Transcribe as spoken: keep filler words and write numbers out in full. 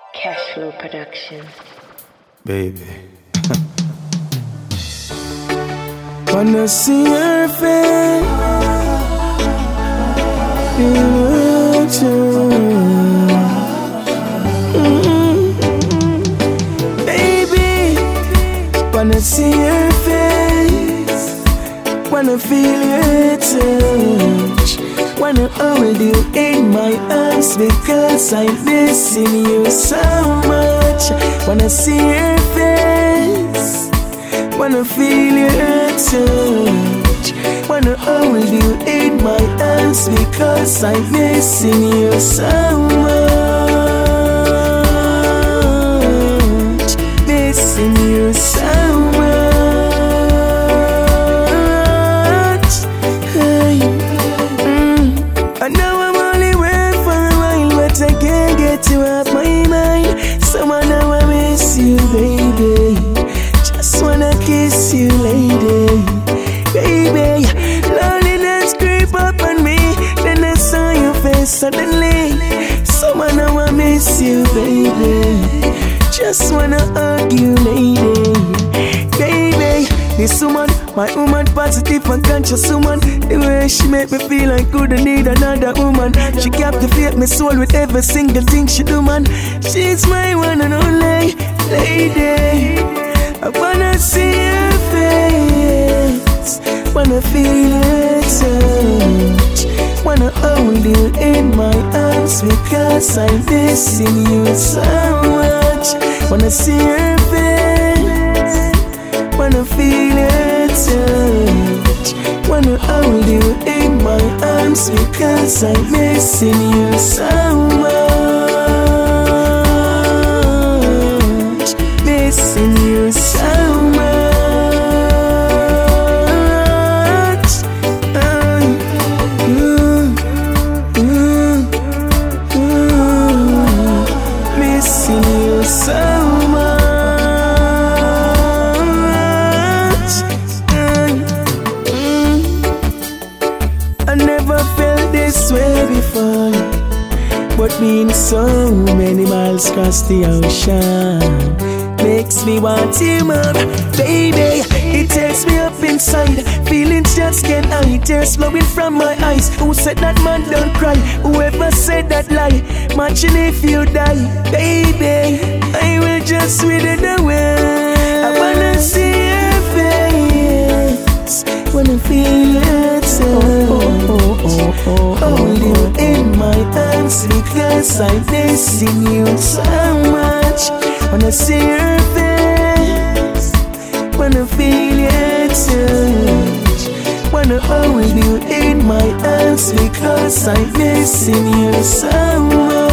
Cashflow Production. Baby. Wanna see your face. Mm-hmm. Baby, wanna see your face. Wanna feel your touch. Wanna hold you in my arms because I'm missing you so much. Wanna see your face. Wanna feel your touch. Wanna hold you in my arms because I'm missing you so much. Missing you so much. Hey. Mm. I know I'm only wait for a while, but I can't get you off my mind. So I know I miss you, baby. Just wanna kiss you, lady. Baby, loneliness creep up on me. Then I saw your face suddenly. So I know I miss you, baby. Just wanna hug you, lady. Baby, this woman, my woman, positive and conscious woman. The way she make me feel I couldn't need another woman. She captivate my soul with every single thing she do, man. She's my one and only lady. I wanna see your face. Wanna feel your touch. Wanna hold you in my arms because I'm missing you so much. Wanna see your face. Wanna feel your touch. Wanna hold you in my arms because I'm missing you so much. Missing you so much. Missing you so much. Mm. I never felt this way before, but being so many miles across the ocean makes me want you more, baby. It takes me up inside. Feelings just can't hide. Tears flowing from my eyes. Who said that man don't cry? Whoever said that lie? Imagine if you die, baby. I will just wither away. I wanna see your face. Wanna feel your touch. Hold you in my arms because I'm missing you so much. Wanna see your face. Wanna feel your touch. Wanna hold you in my arms because I'm missing you so much.